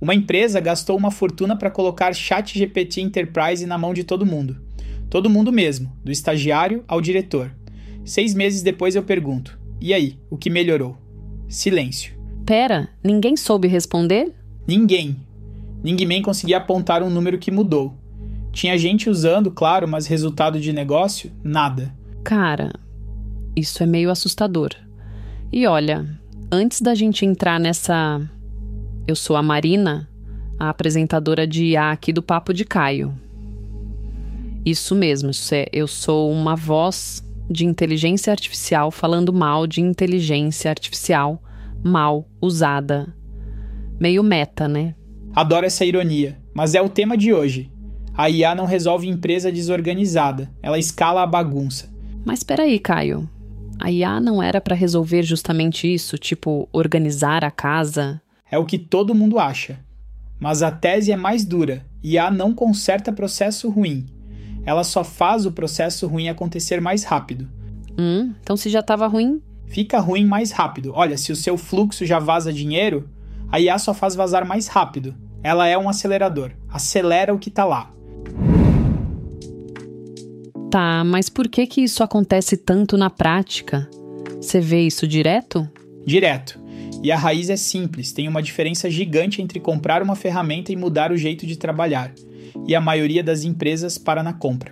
Uma empresa gastou uma fortuna para colocar ChatGPT Enterprise na mão de todo mundo. Todo mundo mesmo, do estagiário ao diretor. 6 meses depois eu pergunto, e aí, o que melhorou? Silêncio. Pera, ninguém soube responder? Ninguém. Ninguém conseguia apontar um número que mudou. Tinha gente usando, claro, mas resultado de negócio, nada. Cara, isso é meio assustador. E olha, antes da gente entrar nessa... Eu sou a Marina, a apresentadora de IA aqui do Papo de Caio. Isso mesmo, eu sou uma voz de inteligência artificial falando mal de inteligência artificial mal usada. Meio meta, né? Adoro essa ironia, mas é o tema de hoje. A IA não resolve empresa desorganizada, ela escala a bagunça. Mas peraí, Caio. A IA não era para resolver justamente isso, tipo, organizar a casa? É o que todo mundo acha. Mas a tese é mais dura. IA não conserta processo ruim. Ela só faz o processo ruim acontecer mais rápido. Então se já estava ruim? Fica ruim mais rápido. Olha, se o seu fluxo já vaza dinheiro, a IA só faz vazar mais rápido. Ela é um acelerador. Acelera o que tá lá. Tá, mas por que isso acontece tanto na prática? Você vê isso direto? Direto. E a raiz é simples, tem uma diferença gigante entre comprar uma ferramenta e mudar o jeito de trabalhar. E a maioria das empresas para na compra.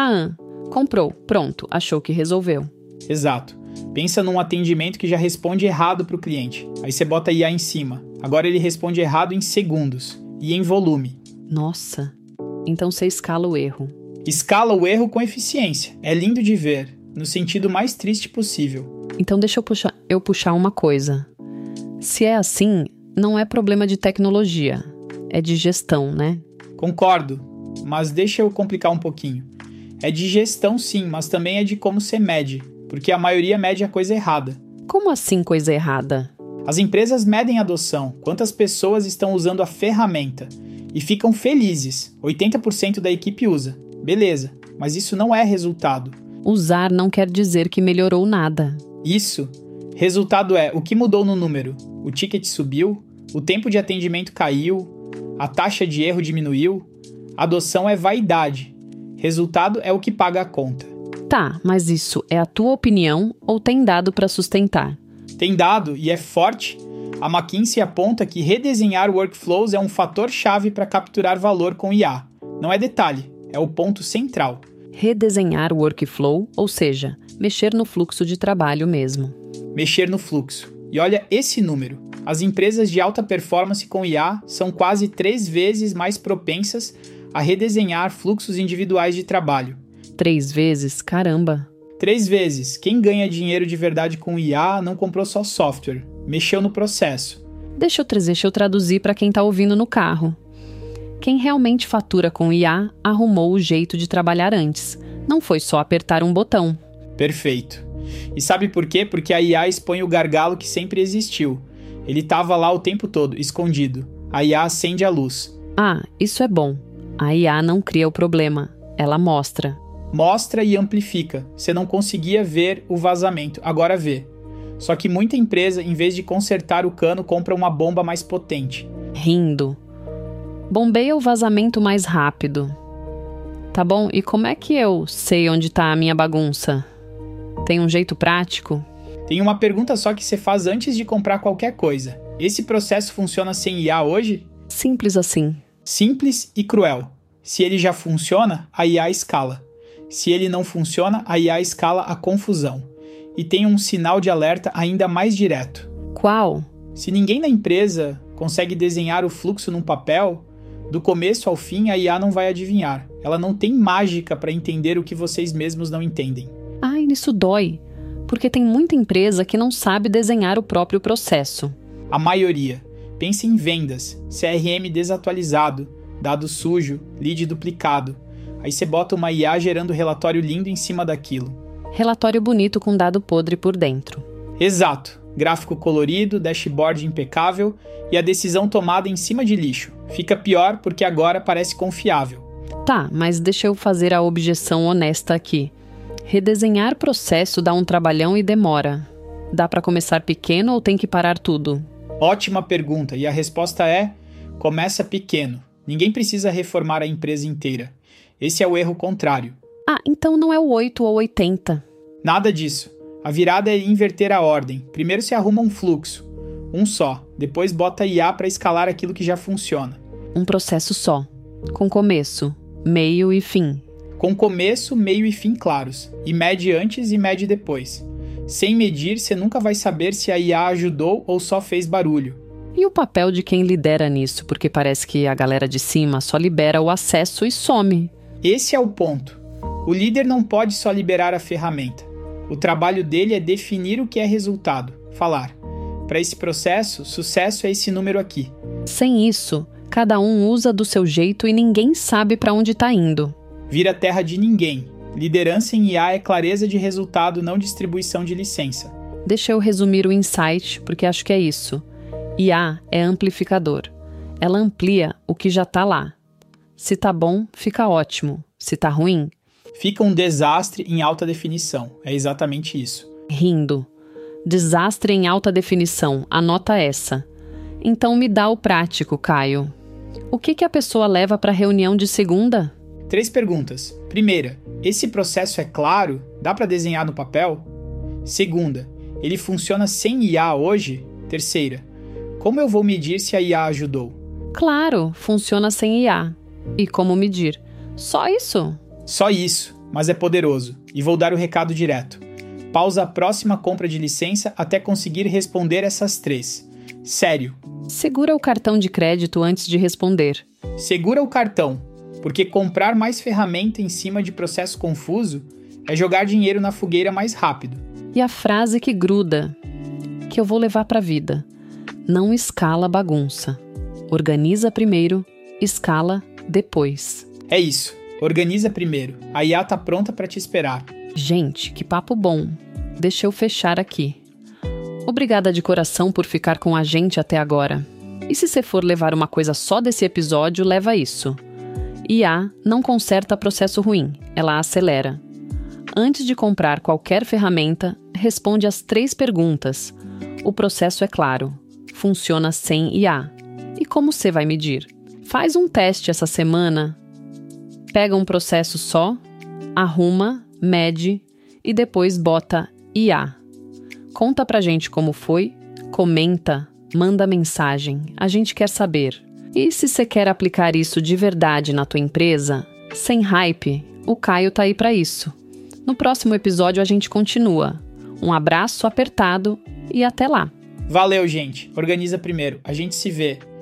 Comprou, pronto, achou que resolveu. Exato. Pensa num atendimento que já responde errado para o cliente. Aí você bota IA em cima. Agora ele responde errado em segundos. E em volume. Nossa, então você escala o erro. Escala o erro com eficiência. É lindo de ver, no sentido mais triste possível. Então deixa eu puxar uma coisa. Se é assim, não é problema de tecnologia. É de gestão, né? Concordo, mas deixa eu complicar um pouquinho. É de gestão sim, mas também é de como você mede. Porque a maioria mede a coisa errada. Como assim coisa errada? As empresas medem a adoção, quantas pessoas estão usando a ferramenta. E ficam felizes. 80% da equipe usa. Beleza, mas isso não é resultado. Usar não quer dizer que melhorou nada. Isso. Resultado é o que mudou no número. O ticket subiu, o tempo de atendimento caiu, a taxa de erro diminuiu. Adoção é vaidade. Resultado é o que paga a conta. Tá, mas isso é a tua opinião ou tem dado para sustentar? Tem dado e é forte. A McKinsey aponta que redesenhar workflows é um fator-chave para capturar valor com IA. Não é detalhe, é o ponto central. Redesenhar o workflow, ou seja, mexer no fluxo de trabalho mesmo. Mexer no fluxo. E olha esse número. As empresas de alta performance com IA são quase 3 vezes mais propensas a redesenhar fluxos individuais de trabalho. 3 vezes? Caramba! 3 vezes. Quem ganha dinheiro de verdade com IA não comprou só software, mexeu no processo. Deixa eu traduzir para quem está ouvindo no carro. Quem realmente fatura com IA arrumou o jeito de trabalhar antes. Não foi só apertar um botão. Perfeito. E sabe por quê? Porque a IA expõe o gargalo que sempre existiu. Ele estava lá o tempo todo, escondido. A IA acende a luz. Isso é bom. A IA não cria o problema, ela mostra. Mostra e amplifica. Você não conseguia ver o vazamento, agora vê. Só que muita empresa, em vez de consertar o cano, compra uma bomba mais potente. Rindo. Bombeia o vazamento mais rápido. Tá bom, e como é que eu sei onde tá a minha bagunça? Tem um jeito prático? Tem uma pergunta só que você faz antes de comprar qualquer coisa. Esse processo funciona sem IA hoje? Simples assim. Simples e cruel. Se ele já funciona, a IA escala. Se ele não funciona, a IA escala a confusão. E tem um sinal de alerta ainda mais direto. Qual? Se ninguém na empresa consegue desenhar o fluxo num papel, do começo ao fim a IA não vai adivinhar. Ela não tem mágica para entender o que vocês mesmos não entendem. Ai, isso dói. Porque tem muita empresa que não sabe desenhar o próprio processo. A maioria. Pense em vendas, CRM desatualizado, dado sujo, lead duplicado. Aí você bota uma IA gerando relatório lindo em cima daquilo. Relatório bonito com dado podre por dentro. Exato. Gráfico colorido, dashboard impecável e a decisão tomada em cima de lixo. Fica pior porque agora parece confiável. Tá, mas deixa eu fazer a objeção honesta aqui. Redesenhar processo dá um trabalhão e demora. Dá para começar pequeno ou tem que parar tudo? Ótima pergunta, e a resposta é: Começa pequeno. Ninguém precisa reformar a empresa inteira. Esse é o erro contrário. Ah, então não é o 8 ou 80. Nada disso. A virada é inverter a ordem. Primeiro se arruma um fluxo. Um só. Depois bota IA para escalar aquilo que já funciona. Um processo só. Com começo, meio e fim. Com começo, meio e fim claros. E mede antes e mede depois. Sem medir, você nunca vai saber se a IA ajudou ou só fez barulho. E o papel de quem lidera nisso? Porque parece que a galera de cima só libera o acesso e some. Esse é o ponto. O líder não pode só liberar a ferramenta. O trabalho dele é definir o que é resultado. Falar. Para esse processo, sucesso é esse número aqui. Sem isso, cada um usa do seu jeito e ninguém sabe para onde está indo. Vira terra de ninguém. Liderança em IA é clareza de resultado, não distribuição de licença. Deixa eu resumir o insight, porque acho que é isso. IA é amplificador. Ela amplia o que já está lá. Se tá bom, fica ótimo. Se tá ruim, fica um desastre em alta definição. É exatamente isso. Rindo. Desastre em alta definição. Anota essa. Então me dá o prático, Caio. O que a pessoa leva para a reunião de segunda? 3 perguntas. Primeira, esse processo é claro? Dá para desenhar no papel? Segunda, ele funciona sem IA hoje? Terceira, como eu vou medir se a IA ajudou? Claro, funciona sem IA. E como medir? Só isso? Só isso, mas é poderoso. E vou dar o recado direto. Pausa a próxima compra de licença até conseguir responder essas 3. Sério. Segura o cartão de crédito antes de responder. Segura o cartão, porque comprar mais ferramenta em cima de processo confuso é jogar dinheiro na fogueira mais rápido. E a frase que gruda, que eu vou levar para a vida. Não escala bagunça. Organiza primeiro, escala depois. É isso. Organiza primeiro. A IA tá pronta para te esperar. Gente, que papo bom. Deixa eu fechar aqui. Obrigada de coração por ficar com a gente até agora. E se você for levar uma coisa só desse episódio, leva isso. IA não conserta processo ruim, ela acelera. Antes de comprar qualquer ferramenta, responde as 3 perguntas. O processo é claro. Funciona sem IA. E como você vai medir? Faz um teste essa semana. Pega um processo só, arruma, mede e depois bota IA. Conta pra gente como foi, comenta, manda mensagem. A gente quer saber. E se você quer aplicar isso de verdade na tua empresa, sem hype, o Caio tá aí pra isso. No próximo episódio a gente continua. Um abraço apertado e até lá. Valeu, gente. Organiza primeiro. A gente se vê.